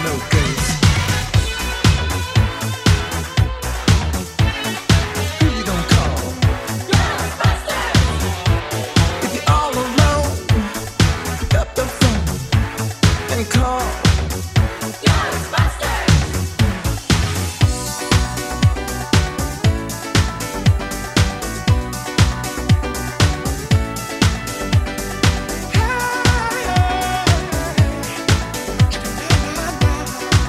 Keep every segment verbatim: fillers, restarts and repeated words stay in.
no games. Who you gonna call? Ghostbusters! If you're all alone, pick up the phone and call Ghostbusters! Hey, hey, hey.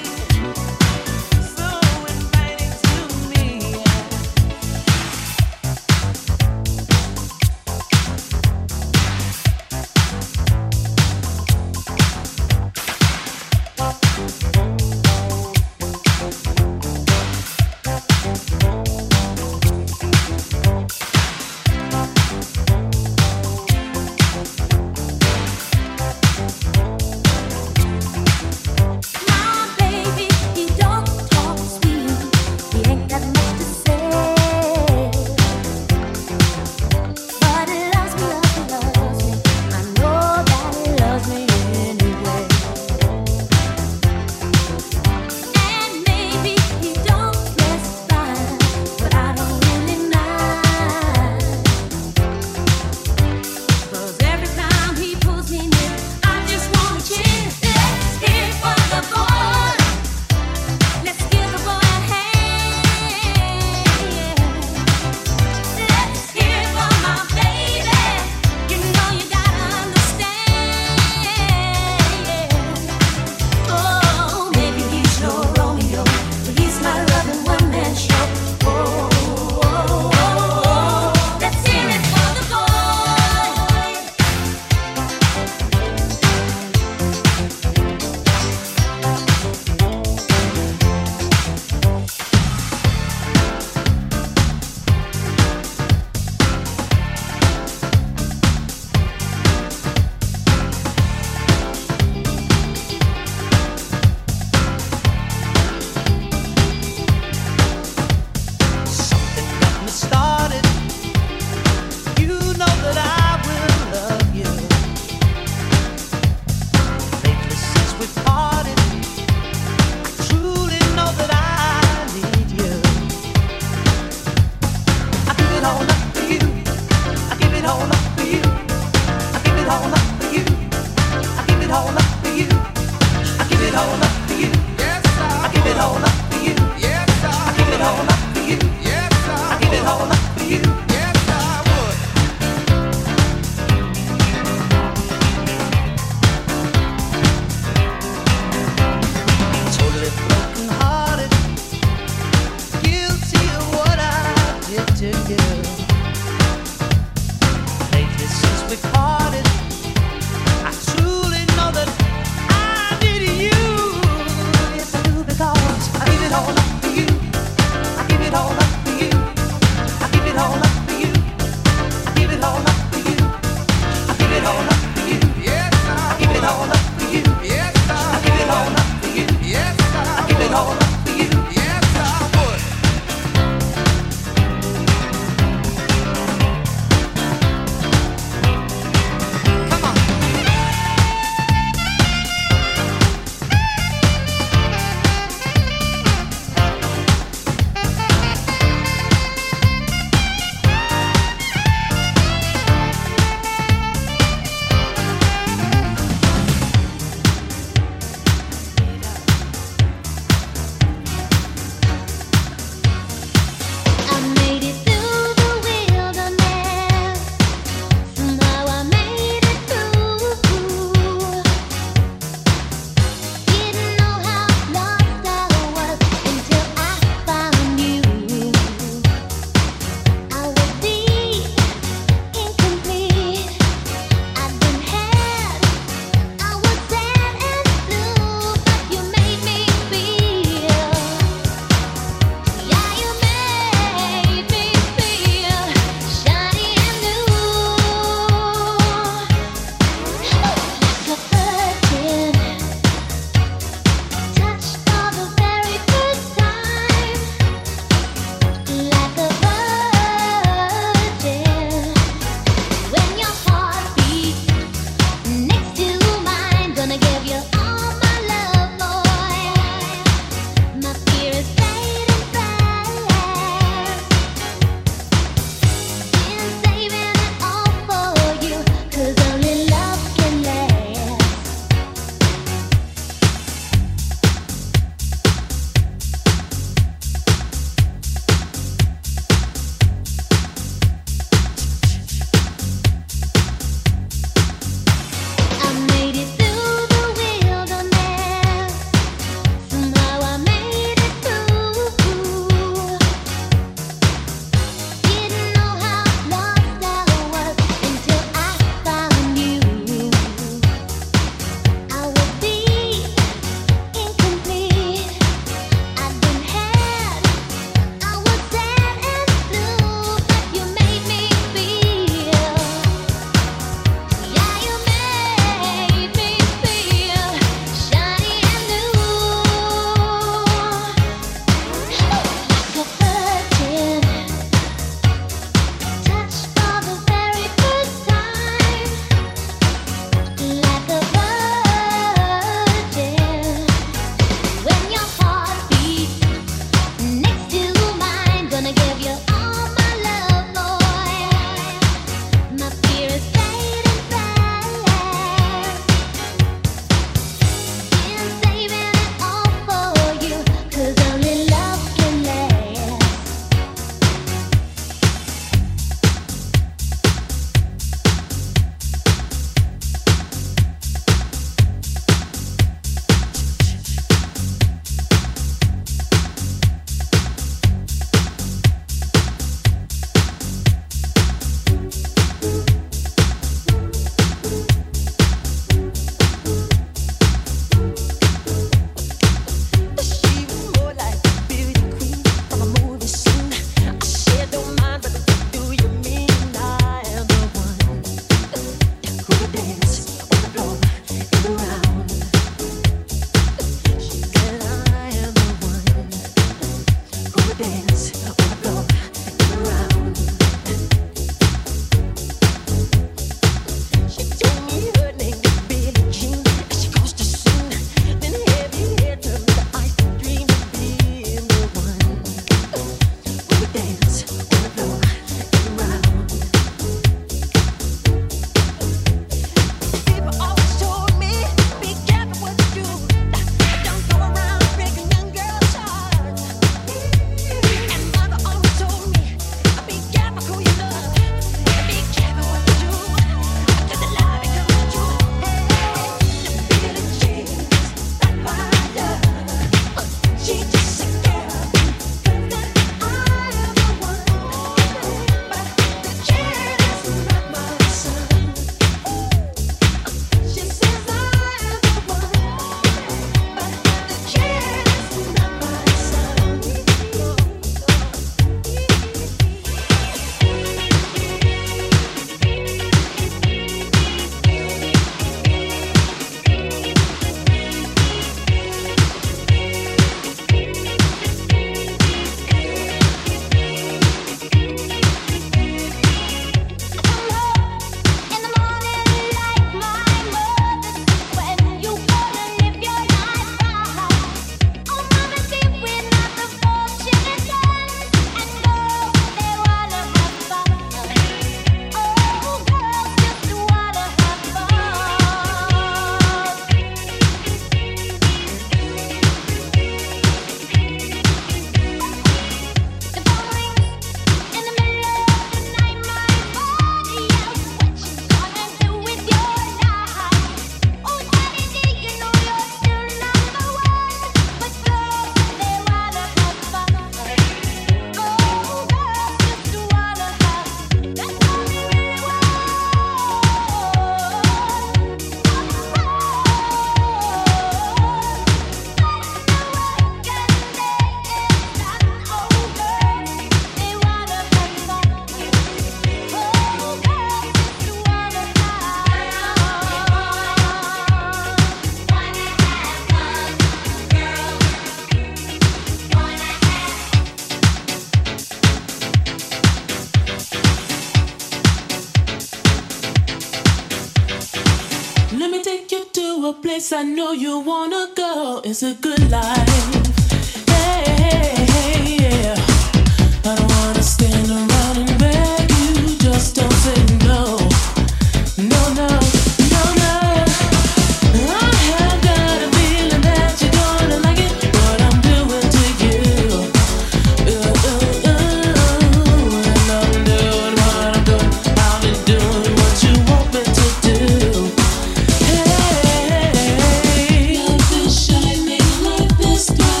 place I know you wanna go. It's a good life. Hey, hey, hey, yeah. I don't wanna stand around and beg you. Just don't say no. No, no, no, no. I have got a feeling that you're gonna like it. What I'm doing to you. Ooh, ooh, ooh. And I'm doing what I'm doing. I'll be doing what you want me to do. Hey, love is shining like the sky.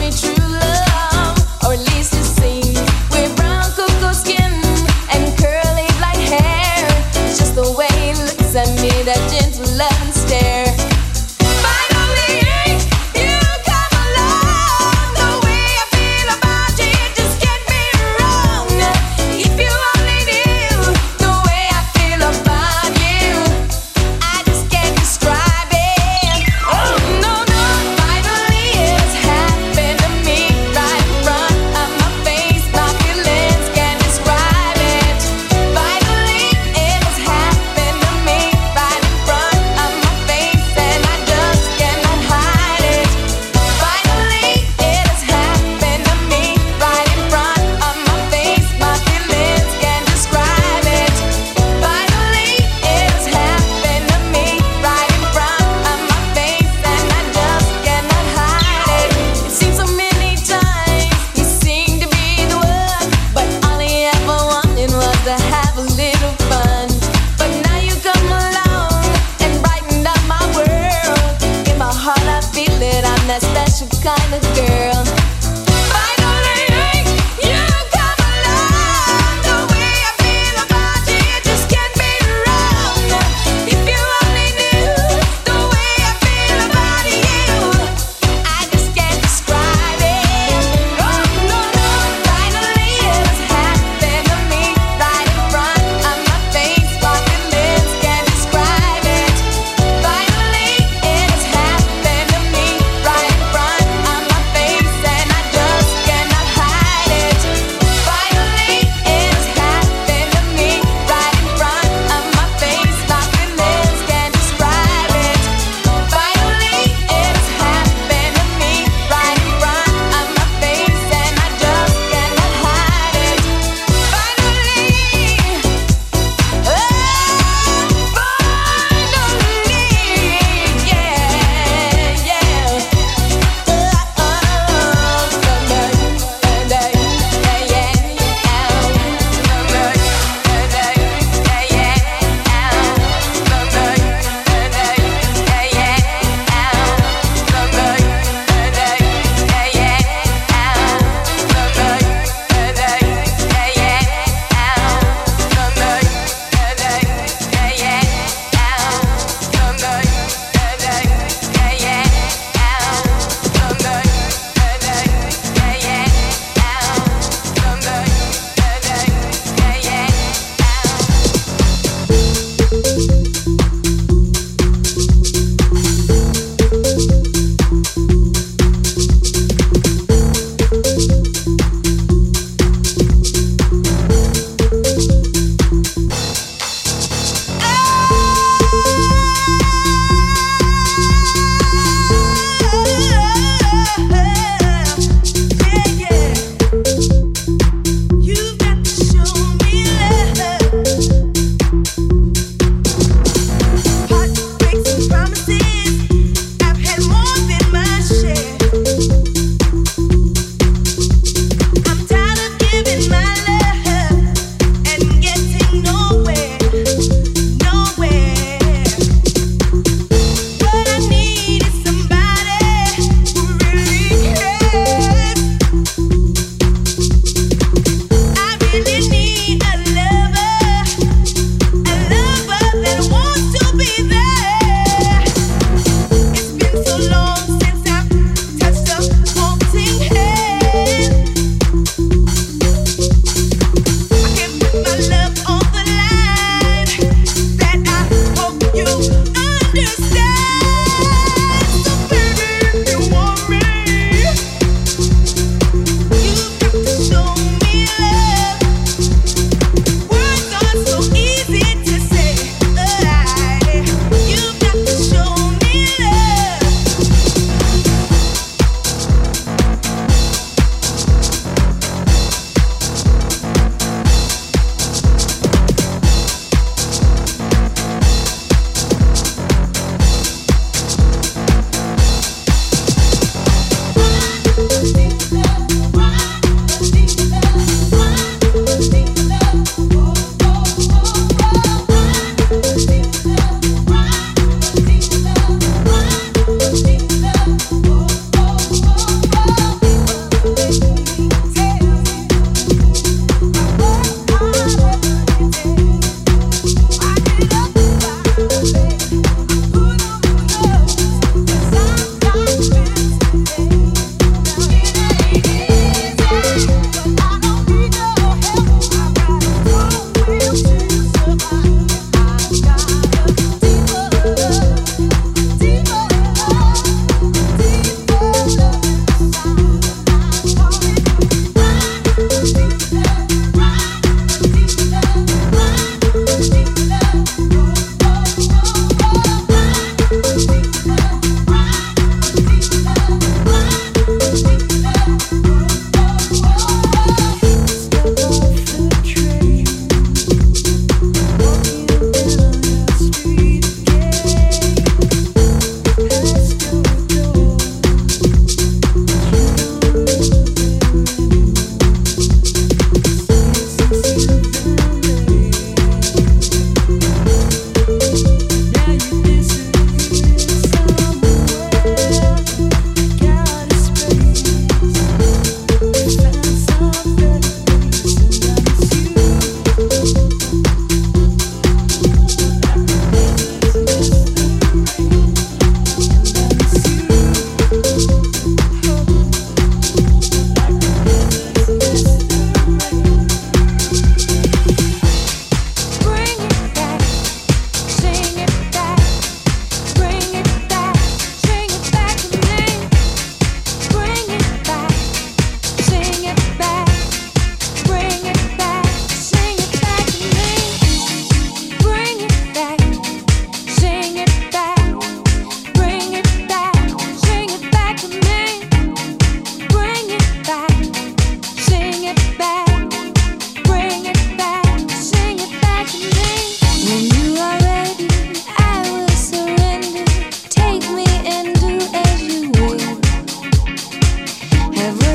Finally it's happened to me.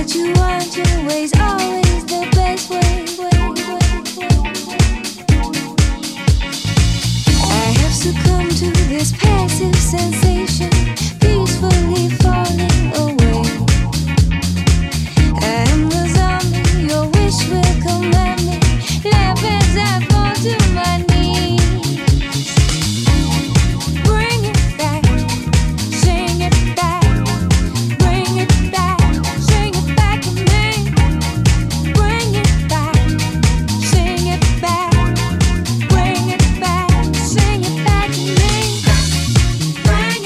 Bring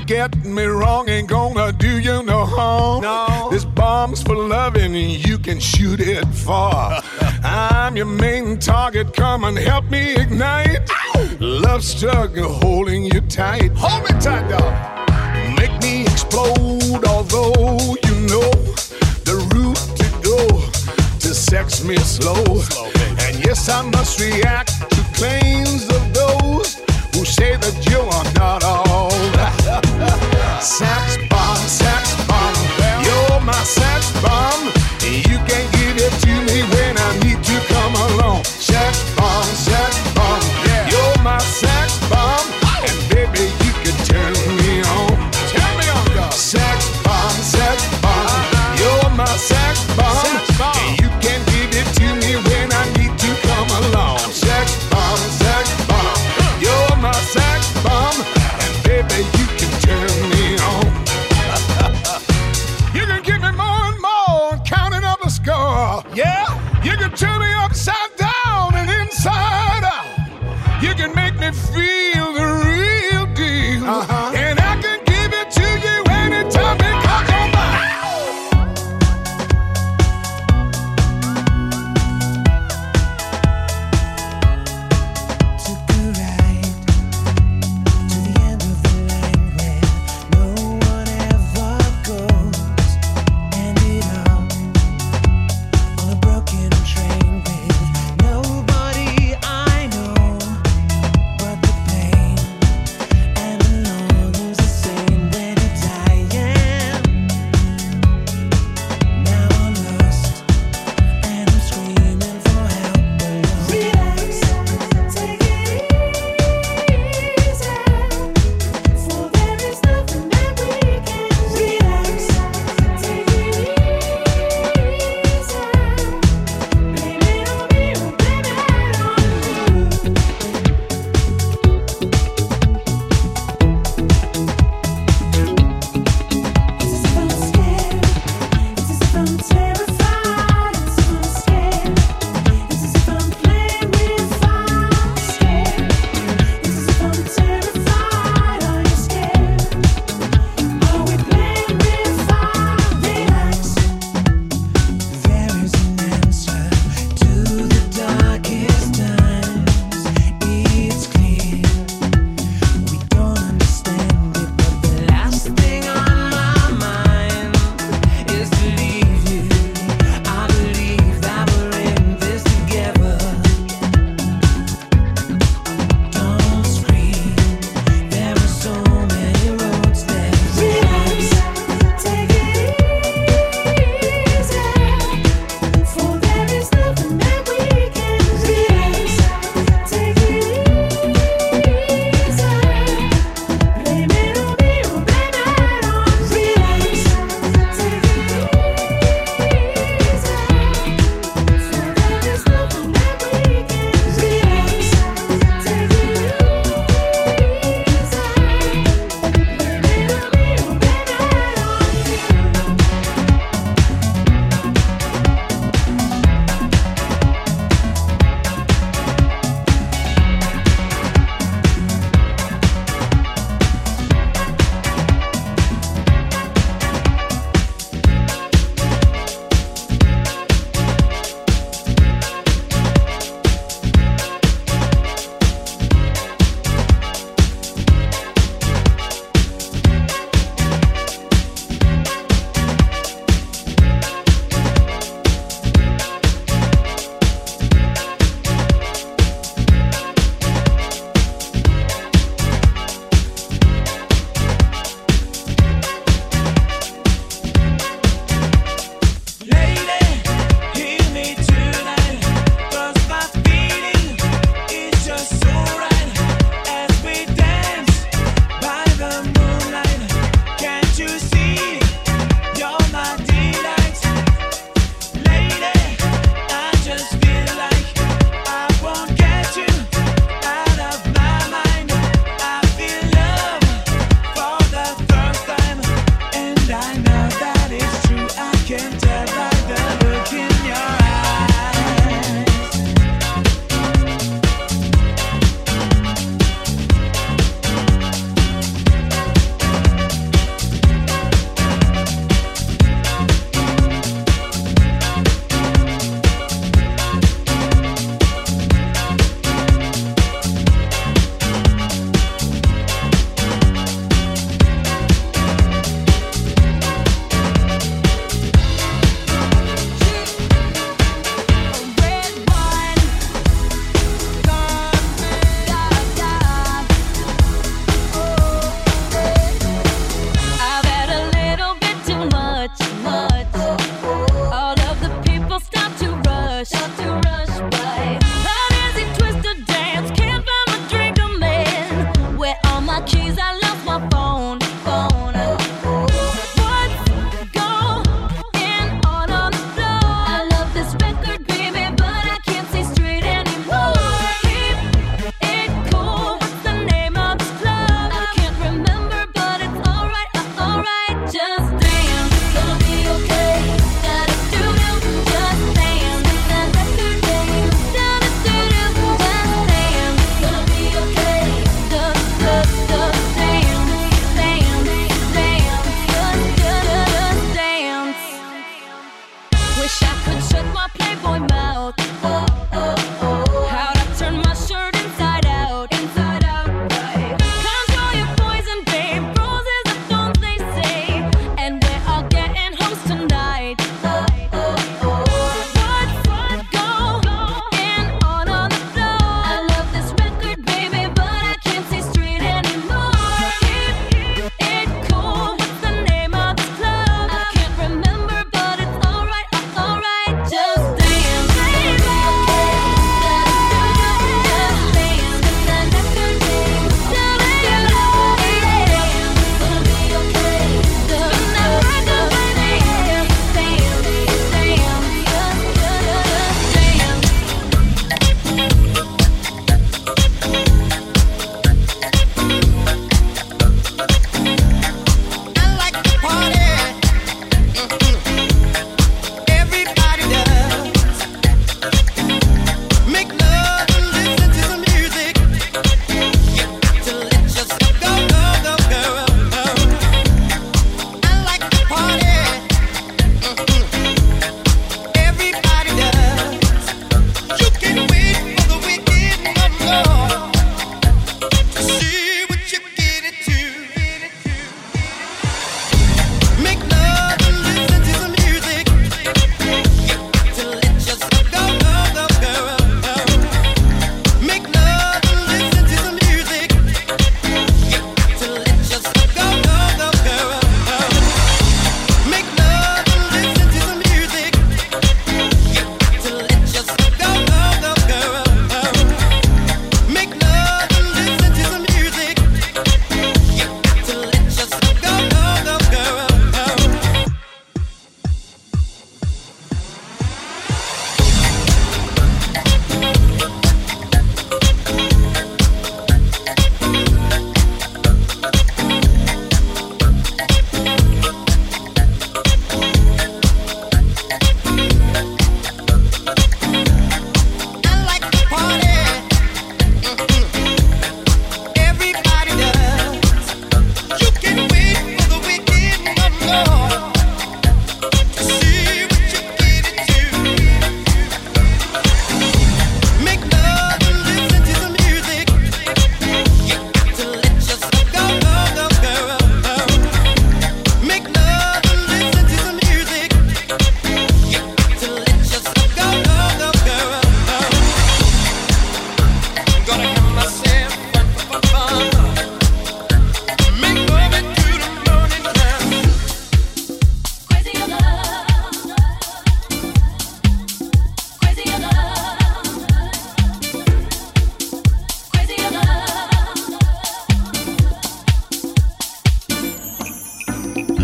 get me wrong, ain't gonna do you no harm. No. This bomb's for loving, you can shoot it far. I'm your main target, come and help me ignite. Ow! Love struggle holding you tight. Hold me tight, dog. Make me explode, although you know the route to go to sex me slow. slow and yes, I must react to claims of those who say that you are not all. Sax bomb, sax bomb, you're my sax bomb. You can give it to me when I need to come along. Sax bomb, sax bomb, yeah. You're my sax bomb, and baby you can turn me on. Turn me on, dog. Sax bomb, sax bomb, you're my sax bomb, and you can give it to me when I need to come along. Sax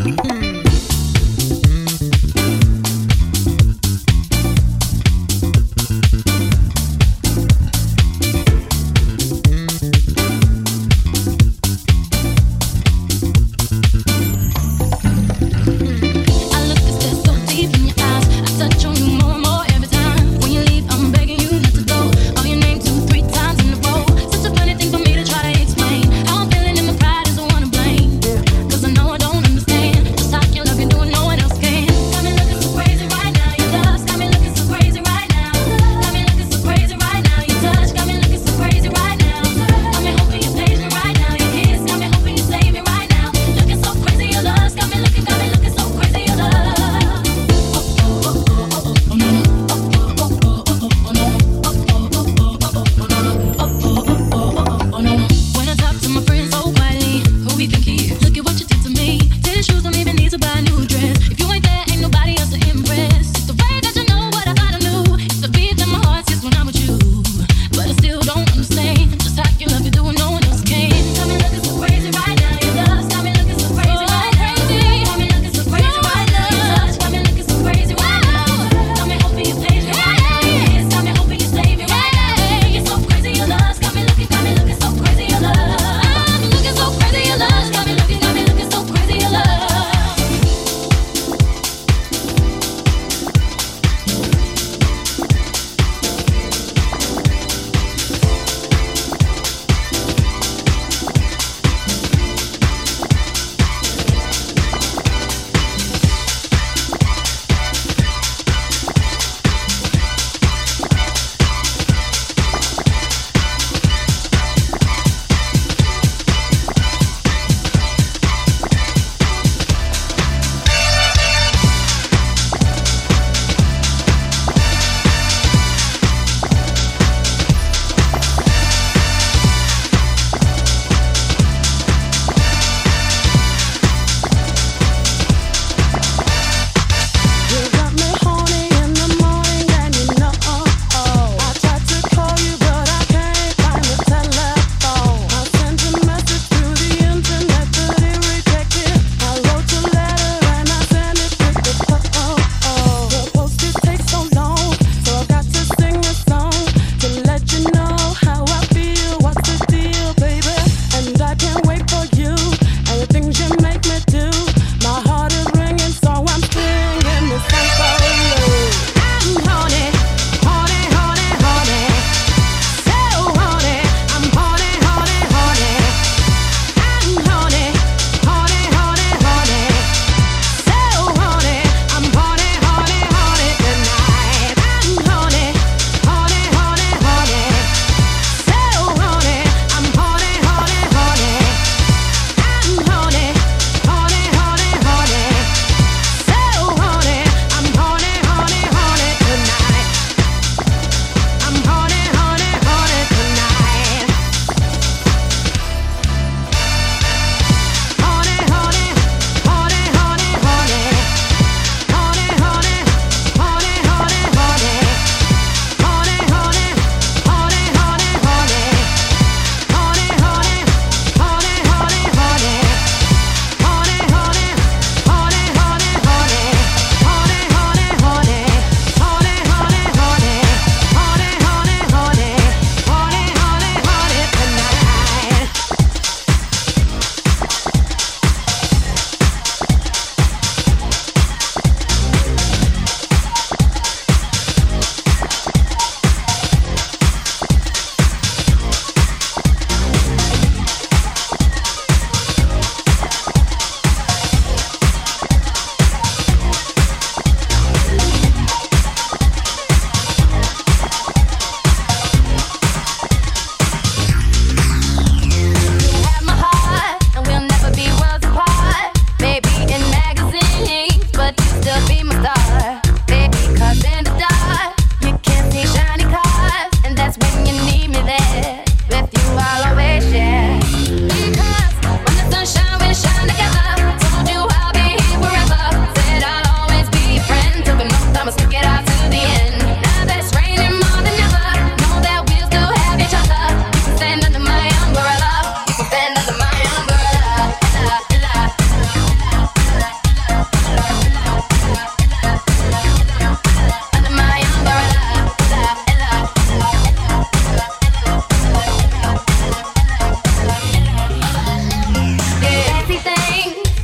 Stop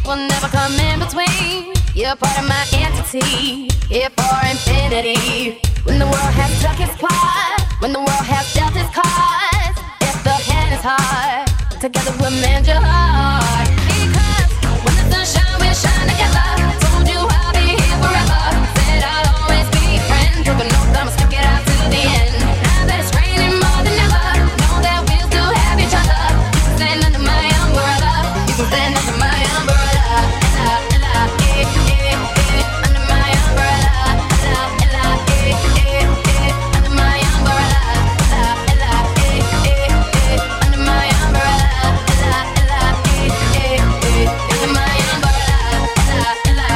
will never come in between. You're part of my entity, here for infinity. When the world has struck its part, when the world has dealt its cards, if the hand is hard, together we'll mend your heart. Because when the sun shines, we'll shine together. Told you I'll be here forever. Said I'll always be your friend. Took an oath, I'ma stick it out to the end. Now that it's raining more than ever, know that we'll still have each other. You can stand under my umbrella. You can stand under my umbrella. Ella, ella, eh, eh, eh, under my umbrella. Ella, ella, eh, eh, eh, under my umbrella. Ella, ella, eh, eh, eh, under my umbrella. Ella, ella, eh, eh, eh, under my umbrella. Ella, ella,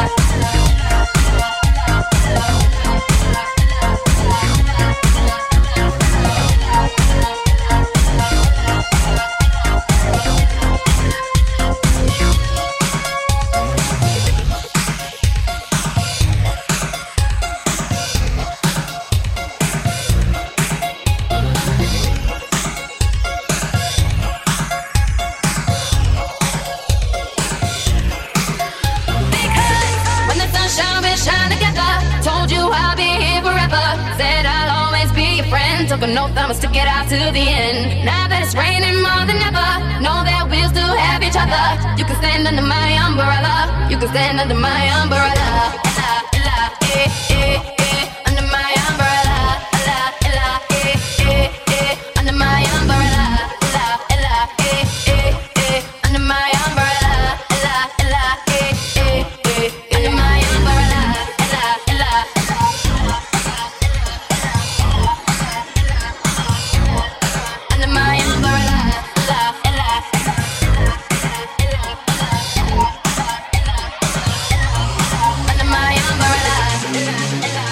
when the sun shines, we'll shine together. Told you I'll be here forever. Said I'll always be your friend. Took an oath, I'ma stick it out to the end. Now that it's raining more than ever, know that we'll still have each other. You can stand under my umbrella. You can stand under my umbrella. Ella, ella, eh, eh, eh, under my umbrella. Ella, ella, eh, eh, eh, under my umbrella. Ella, ella, eh, eh, eh, under my umbrella. Ella, ella, eh, eh, eh, under my umbrella. Ella, ella, under my umbrella. Ella, ella, under my umbrella.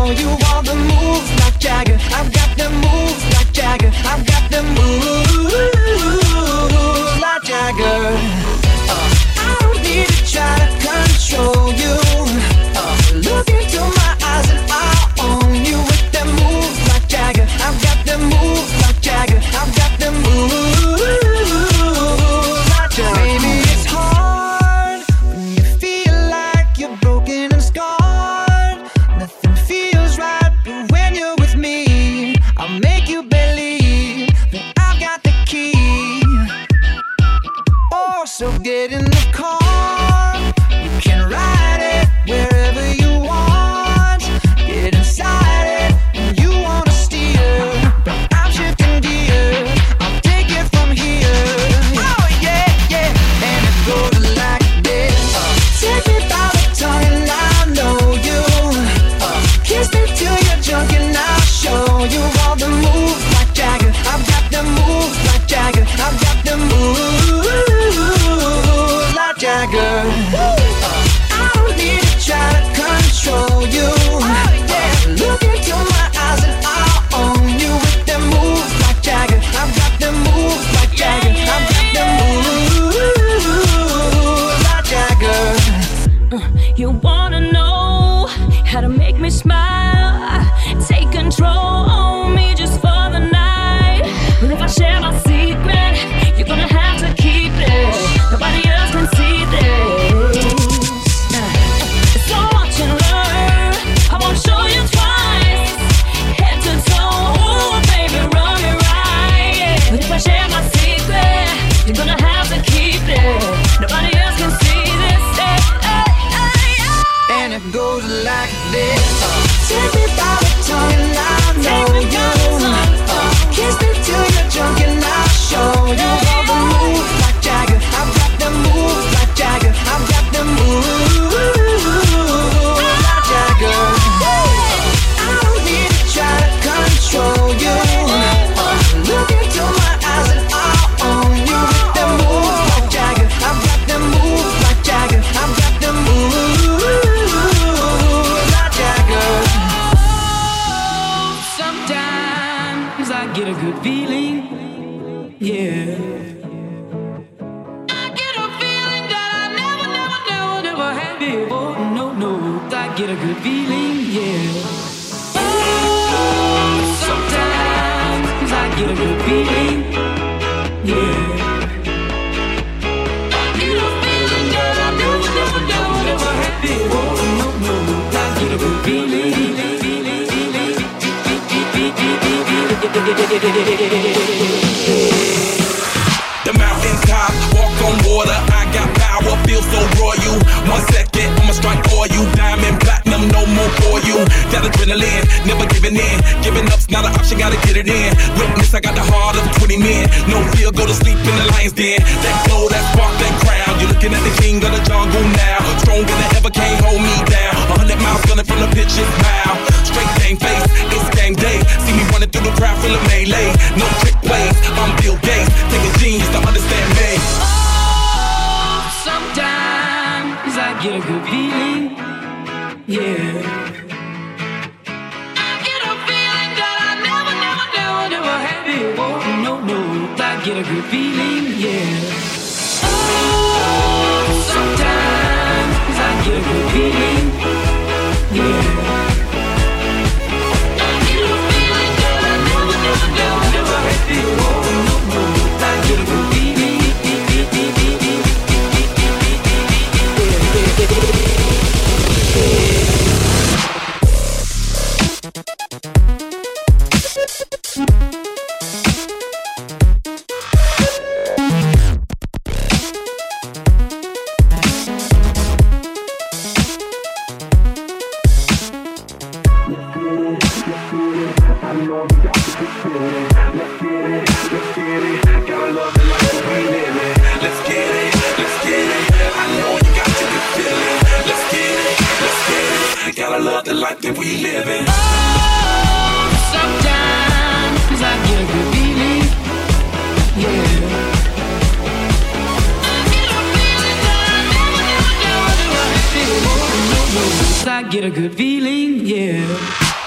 show you all the moves like Jagger. I've got the moves like Jagger. I've got the moves like Jagger. Uh, I don't need to try to control you. Uh, look into my eyes and I'll own you with the moves like Jagger. I've got the moves like Jagger. I've got the moves like Jagger. Maybe it's hard when you feel like you're broken and scarred. Nothing feels right, but when you're with me, I'll make you believe that I've got the key. Oh, so get in the car. You can ride it wherever you want. Get inside it and you wanna steer, but I'm shifting gears. I'll take it from here. Oh yeah, yeah. And it goes like this. Uh, take me by the tongue and I know you. Uh, kiss me till you're drunk and I'll show you all the moves like Jagger. I've got the moves like Jagger. I've got the moves like Jagger. Uh, I don't need to try to control you. Oh, yeah. Look into my eyes and I'll own you with the moves like Jagger. I've got the moves like Jagger. I've got the moves like Jagger. You wanna know how to make me smile? Take control on me just for the night. But if I share my secret, you're gonna have to keep it. Nobody else can see this. So watch and learn. I won't show you twice. Head to toe, ooh, baby, run me right. But if I share my secret, you're gonna have to keep it. Nobody else can see this. Hey, hey, hey, hey. And it goes like this. Uh, take me by the tongue and I know you. Uh, kiss me till you're drunk and I'll show you all the moves like Jagger. I've got the moves like Jagger. I've got the moves like Jagger. Uh, I don't need to try to control you. Uh, look into my eyes and I'll own you with the moves like Jagger. I've got the moves like Jagger. I've got the moves like Jagger. Sometimes I get a good feeling, yeah. I get a feeling that I never, never, never, never had before. No, no, I get a good feeling, yeah. Oh, sometimes I get a good feeling, yeah. I get a feeling that I never, never, never, never had before. No, no, I get a good feeling. The mountain top, walk on water, I got power, feel so royal. One second, I'ma strike for you. Diamond, platinum, no more for you. That adrenaline, never giving in. Giving up's not an option, gotta get it in. Witness, I got the heart of twenty men. No fear, go to sleep in the lion's den. That glow, that spark, that crown. You're looking at the king of the jungle now. Stronger than ever, can't hold me down. A hundred miles gunning from the pitch's mouth. Straight game face, it's game day. See me running through the crowd, full of melee. No trick plays, I'm Bill Gates. Take a genius to understand me. Oh, sometimes I get a good feeling, yeah. I get a feeling that I never, never, never, never had before. No, no, I get a good feeling, yeah. Oh, sometimes I get a good feeling, yeah. I get a feeling that I never, never, never, never had before. No, no, I get a good feeling. Gotta love the life that we live in. Oh, sometimes I get a good feeling, yeah. I get a feeling that I never, never, never, never had before. No, no, I get a good feeling, yeah.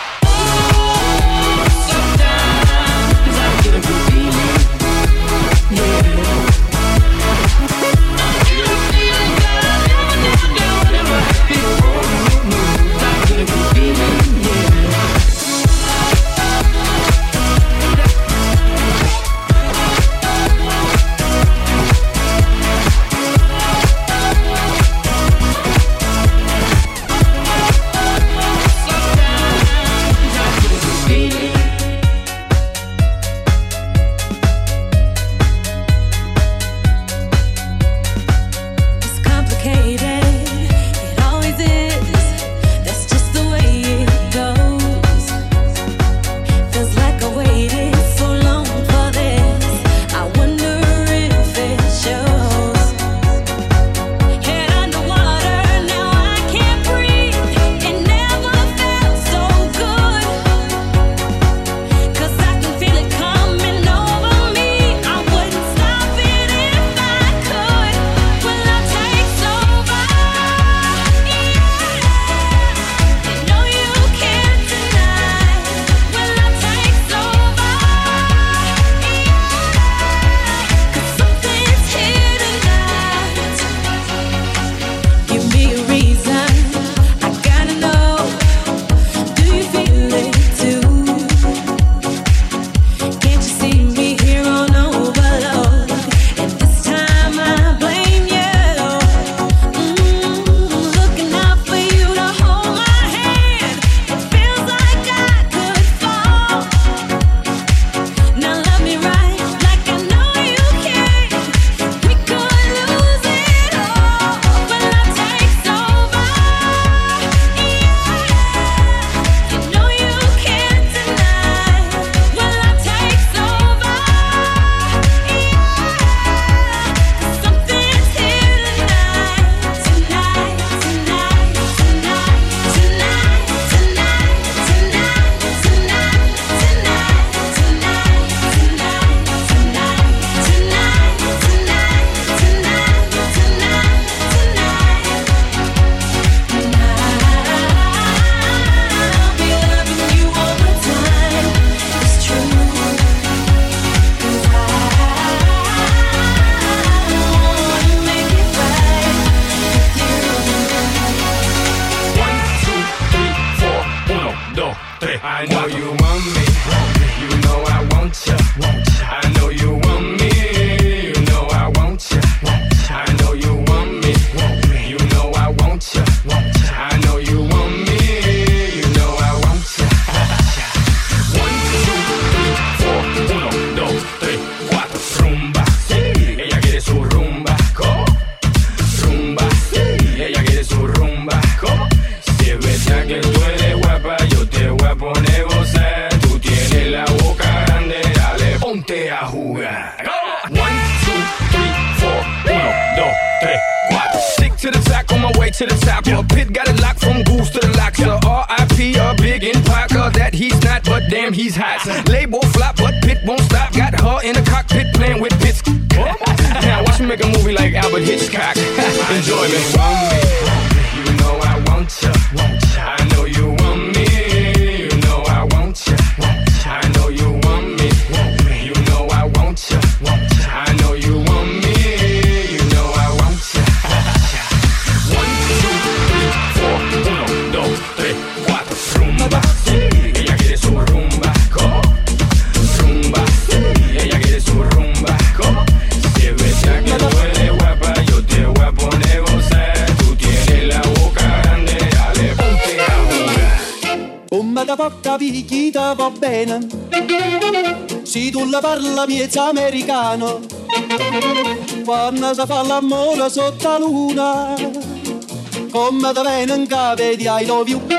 I know you want me. You know I want you. I know you want me. You know I want you. I know you want me. You know I want you. I know you want me. You know I want you. One, two, three, four. Uno, dos, tres, cuatro. Rumba, sí. Ella quiere su rumba. ¿Cómo? Rumba, sí. Ella quiere su rumba. ¿Cómo? Si es verdad que tú eres guapa, yo te voy a poner gozar. Tú tienes la boca grande, dale, ponte a jugar. One, two, three, four. Uno, dos, tres, cuatro. Stick to the track on my way to the top. Yeah. Pit got it locked from goose to the locks. Yeah. R I P a big in Parker that he's not, but damn he's hot. Label flop, but Pit won't stop. Got her in the cockpit playing with bits. Now watch me make a movie like Albert Hitchcock. Enjoy me. You know I want you. I know you want me. You know I want you. I know you want me. You know I want you. I know you want me. You know I want you. One, two, three, four. Uno, dos, tres, cuatro. Rumba, sí. Ella quiere su rumba. ¿Cómo? Rumba, sí. Ella quiere su rumba. ¿Cómo? Si es verdad que tú eres guapa, yo te voy a poner gozar. Tú tienes la boca grande, dale, ponte a jugar. Come da porta picchita va bene, se tu la parla miezza americano, quando si fa l'amore sotto la luna, come da viene in capo di I love you,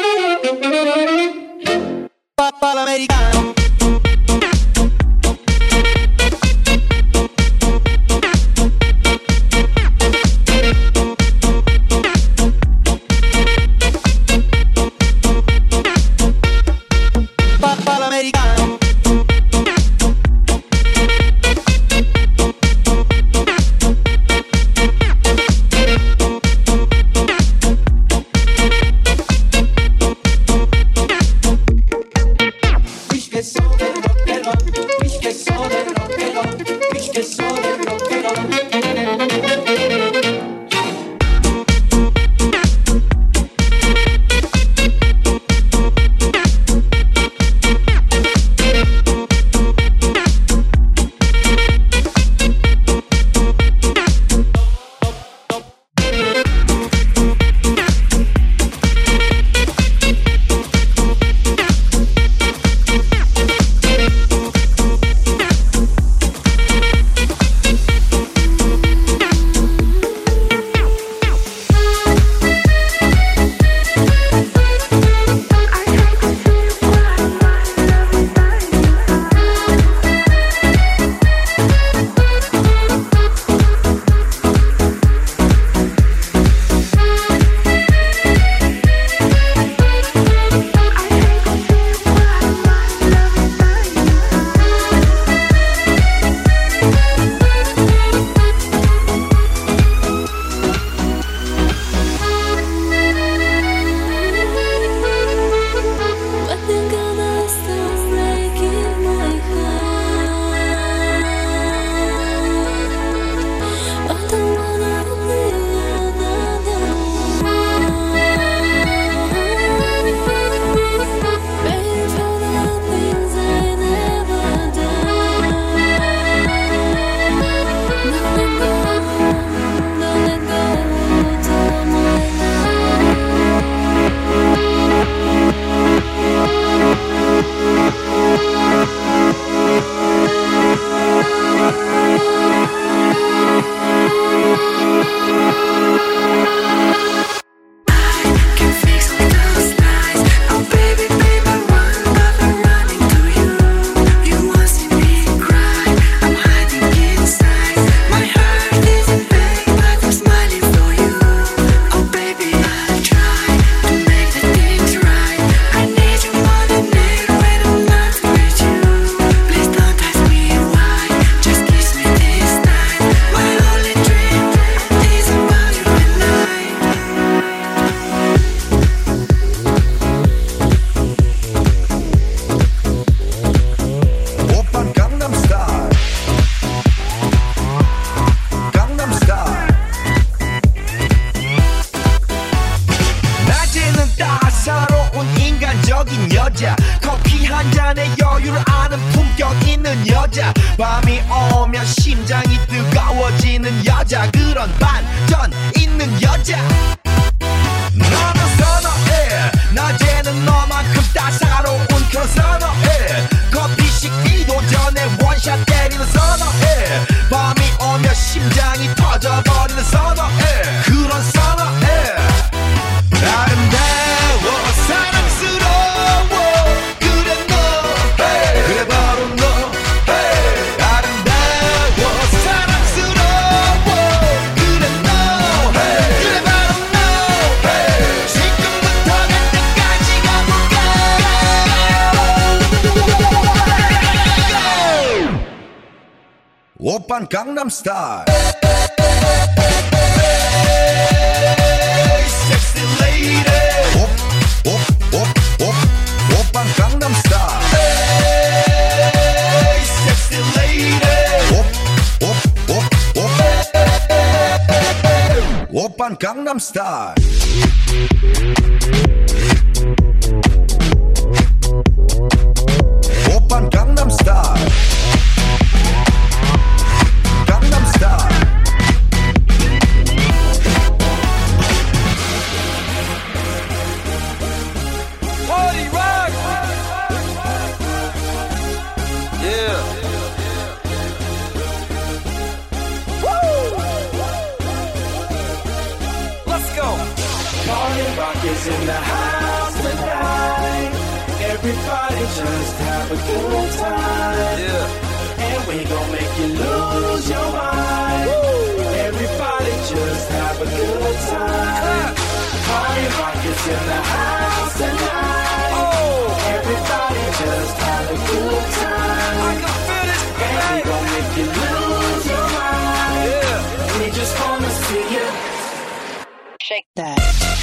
papà l'americano. Papà l'americano. Ich che so del rock and roll, ich che so del rock and roll, ich che so del rock and roll. 한 잔의 여유를 아는 품격 있는 여자 밤이 오면 심장이 뜨거워지는 여자 그런 반전 있는 여자 너는 선어해 낮에는 너만큼 따사로운 그런 선어해 커피 식기도 전에 원샷 때리는 선어해 밤이 오면 심장이 터져버리는 선어해 그런 선어해 아름다워 사랑스러워 그래 너 hey. 그래 바로 너 hey. 아름다워 사랑스러워 그래 너 hey. 그래 바로 너 hey. 지금부터 갈 때까지 가볼까 오빤 강남스타일 Sexy lady 오, 오, 오, 오, 오빤 강남스타일 Sexy lady 오, 오, 오, 오 오빤 강남스타일 오빤 강남스타일 Party rock! Yeah. Woo! Let's go. Party rock is in the house tonight. Everybody just have a good time. Yeah. And we gon' make you lose your mind. Woo! Everybody just have a good time. Party rock is in the house tonight. Oh! Everybody just have a good time. I can feel it. And we gon' make you lose your mind. Yeah. We just wanna see you shake that.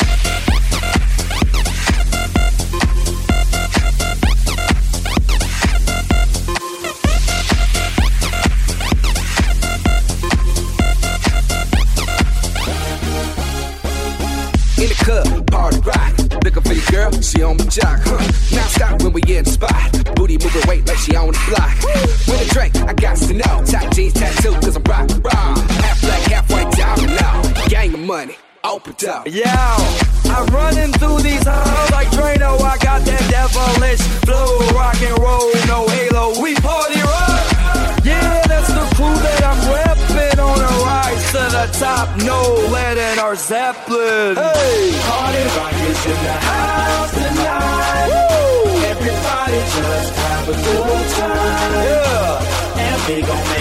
In the club, party rock. Looking for your girl, she on my jock, huh? Now stop when we in the spot. Booty moving weight like she on the block. With a drink, I got to know. Tight jeans, tattoo, cause I'm rock, rock. Half black, half white, diamond now. Gang of money, open up. Yo, I'm running through these halls like Drano. I got that devilish flow, rock and roll, no halo. We party rock. Yeah, that's the crew that I'm repping on a rise to the top. No lead in our Zeppelin. Hey, Party rock is in the house tonight. Woo! Everybody just have a good time. yeah. And we gon' make